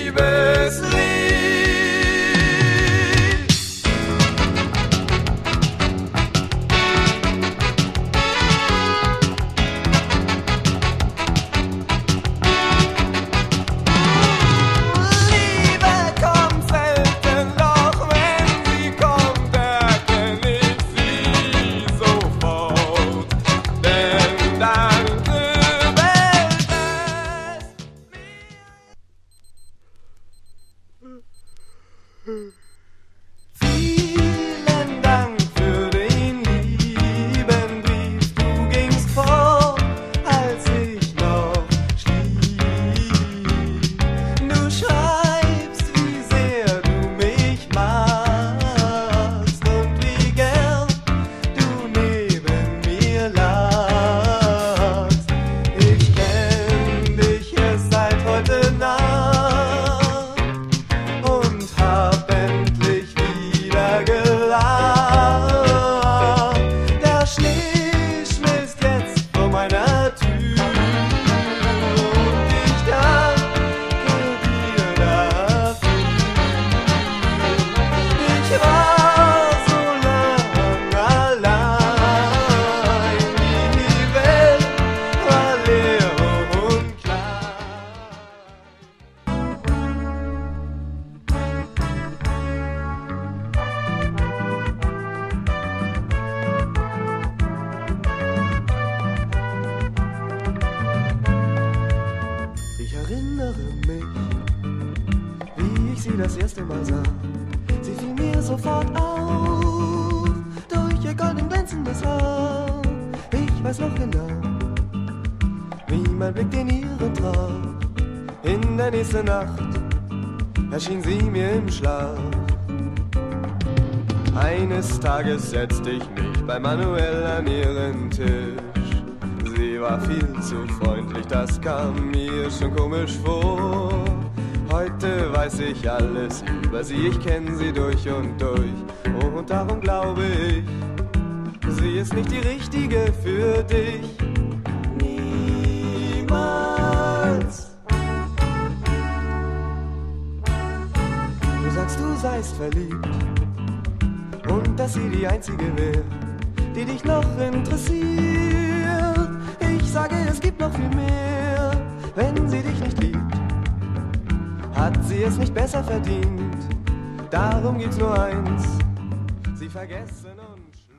Vielen Dank für den lieben Brief. Du gingst vor, als ich noch schlief. Du schreibst, wie sehr du mich magst und wie gern du neben mir lagst. Ich kenn dich erst seit heute Nacht und hab endlich wieder gelacht. Der Schnee schmilzt jetzt vor meiner Tür und ich danke dir dafür. Ich war so lang allein, die Welt war leer und klein. Ich erinnere mich, wie ich sie das erste Mal sah. Sie fiel mir sofort auf, durch ihr golden glänzendes Haar. Ich weiß noch genau, wie mein Blick den ihren traf. In der nächsten Nacht erschien sie mir im Schlaf. Eines Tages setzte ich mich bei Manuel an ihren Tisch. Sie war viel zu freundlich, das kam mir schon komisch vor. Heute weiß ich alles über sie, ich kenn sie durch und durch. Und darum glaube ich, sie ist nicht die richtige für dich. Niemals. Du sagst, du seist verliebt und dass sie die einzige wäre, die dich noch interessiert. Ich sage, es gibt noch viel mehr. Wenn sie dich nicht liebt, hat sie es nicht besser verdient. Darum gibt's nur eins: sie vergessen und